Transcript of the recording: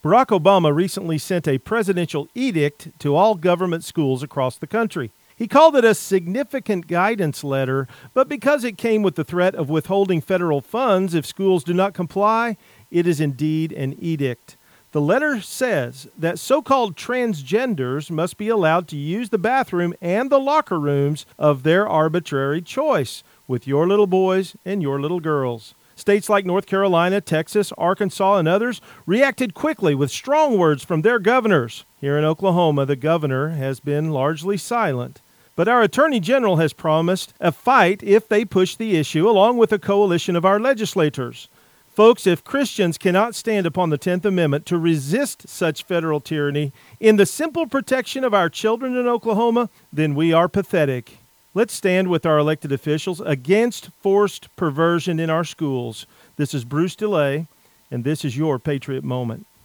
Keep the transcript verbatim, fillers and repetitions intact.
Barack Obama recently sent a presidential edict to all government schools across the country. He called it a significant guidance letter, but because it came with the threat of withholding federal funds if schools do not comply, it is indeed an edict. The letter says that so-called transgenders must be allowed to use the bathroom and the locker rooms of their arbitrary choice with your little boys and your little girls. States like North Carolina, Texas, Arkansas, and others reacted quickly with strong words from their governors. Here in Oklahoma, the governor has been largely silent. But our Attorney General has promised a fight if they push the issue, along with a coalition of our legislators. Folks, if Christians cannot stand upon the tenth Amendment to resist such federal tyranny in the simple protection of our children in Oklahoma, then we are pathetic. Let's stand with our elected officials against forced perversion in our schools. This is Bruce DeLay, and this is your Patriot Moment.